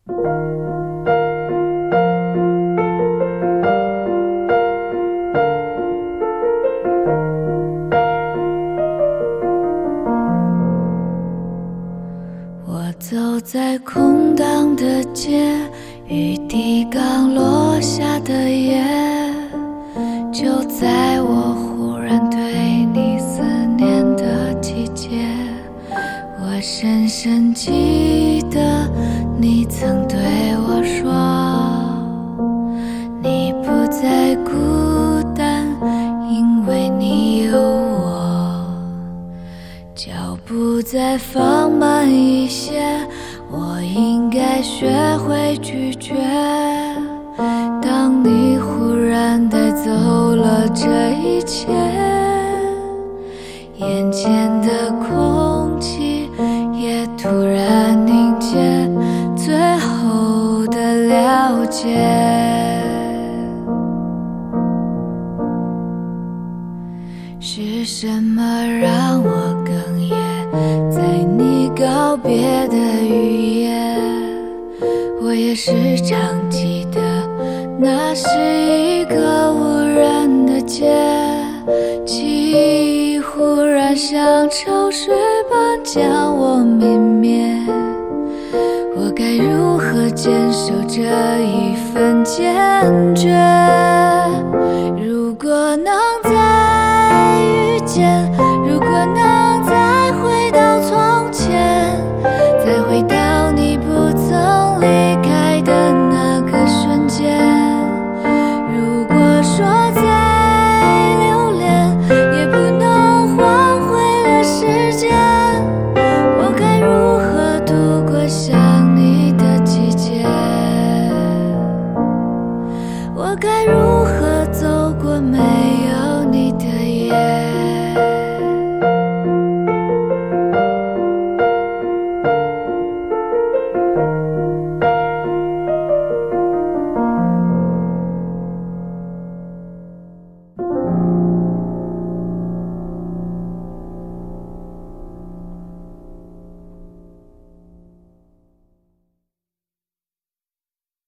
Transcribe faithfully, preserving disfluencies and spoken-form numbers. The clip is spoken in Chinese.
我走在空荡的街，雨滴刚落下的夜，就在我忽然对你思念的季节，我深深记得你曾对我说，你不再孤单，因为你有我，脚步再放慢一些，我应该学会拒绝，当你忽然带走了这一切，眼前的空气也突然凝结，最后的了解。是什么让我哽咽，在你告别的雨夜，我也时常记得，那是一个无人的街，记忆忽然像潮水般将我泯灭，我该如何坚守这一份坚决？